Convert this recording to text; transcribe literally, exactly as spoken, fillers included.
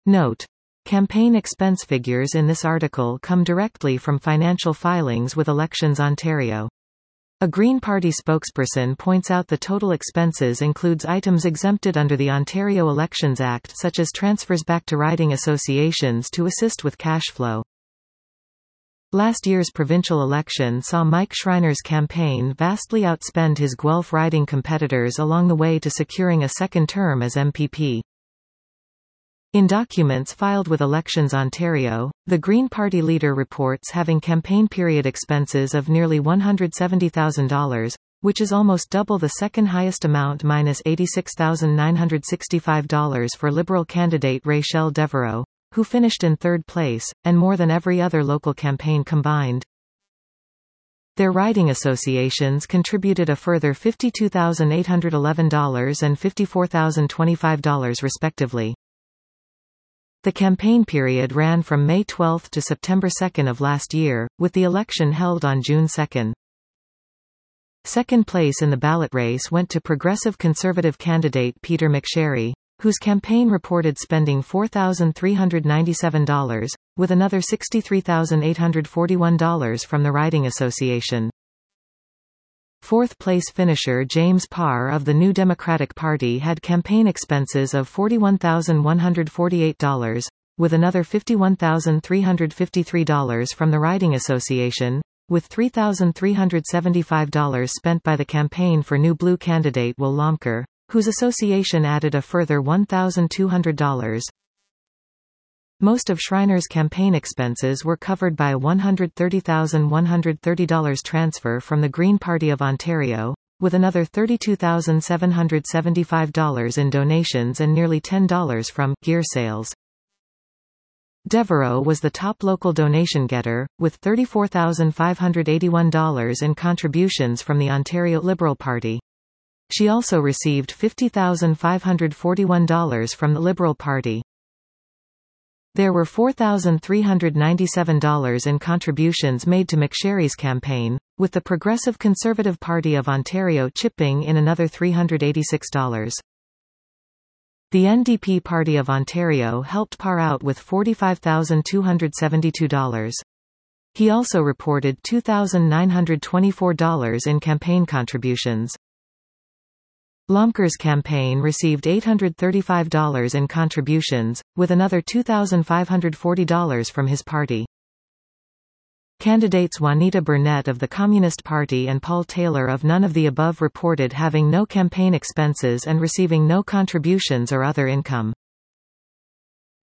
Note: campaign expense figures in this article come directly from financial filings with Elections Ontario. A Green Party spokesperson points out the total expenses includes items exempted under the Ontario Elections Act such as transfers back to riding associations to assist with cash flow. Last year's provincial election saw Mike Schreiner's campaign vastly outspend his Guelph riding competitors along the way to securing a second term as M P P. In documents filed with Elections Ontario, the Green Party leader reports having campaign period expenses of nearly one hundred seventy thousand dollars, which is almost double the second highest amount minus eighty-six thousand nine hundred sixty-five dollars for Liberal candidate Rachelle Devereaux, who finished in third place, and more than every other local campaign combined. Their riding associations contributed a further fifty-two thousand eight hundred eleven dollars and fifty-four thousand twenty-five dollars respectively. The campaign period ran from May twelfth to September second of last year, with the election held on June second. Second place in the ballot race went to Progressive Conservative candidate Peter McSherry, whose campaign reported spending four thousand three hundred ninety-seven dollars, with another sixty-three thousand eight hundred forty-one dollars from the Riding Association. Fourth-place finisher James Parr of the New Democratic Party had campaign expenses of forty-one thousand one hundred forty-eight dollars, with another fifty-one thousand three hundred fifty-three dollars from the Riding Association, with three thousand three hundred seventy-five dollars spent by the campaign for New Blue candidate Will Lomker, whose association added a further one thousand two hundred dollars. Most of Schreiner's campaign expenses were covered by a one hundred thirty thousand one hundred thirty dollars transfer from the Green Party of Ontario, with another thirty-two thousand seven hundred seventy-five dollars in donations and nearly ten dollars from gear sales. Devereaux was the top local donation getter, with thirty-four thousand five hundred eighty-one dollars in contributions from the Ontario Liberal Party. She also received fifty thousand five hundred forty-one dollars from the Liberal Party. There were four thousand three hundred ninety-seven dollars in contributions made to McSherry's campaign, with the Progressive Conservative Party of Ontario chipping in another three hundred eighty-six dollars. The N D P Party of Ontario helped Parr out with forty-five thousand two hundred seventy-two dollars. He also reported two thousand nine hundred twenty-four dollars in campaign contributions. Lomker's campaign received eight hundred thirty-five dollars in contributions, with another two thousand five hundred forty dollars from his party. Candidates Juanita Burnett of the Communist Party and Paul Taylor of none of the above reported having no campaign expenses and receiving no contributions or other income.